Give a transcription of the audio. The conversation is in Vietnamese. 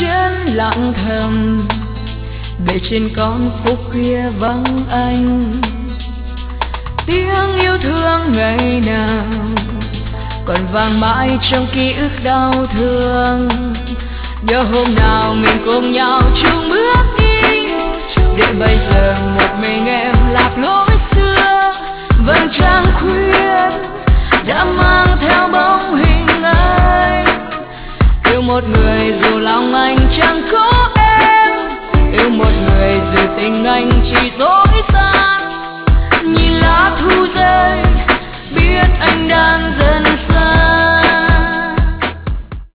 chân lặng thầm để trên con phố khuya vắng anh. Tiếng yêu thương ngày nào còn vang mãi trong ký ức đau thương. Nhớ hôm nào mình cùng nhau chung bước đi, để bây giờ một mình em lạc lối xưa. Vầng trăng khuya đã mang theo bóng hình anh. Yêu một người dù lòng anh chẳng có em, yêu một người dù tình anh chỉ dối.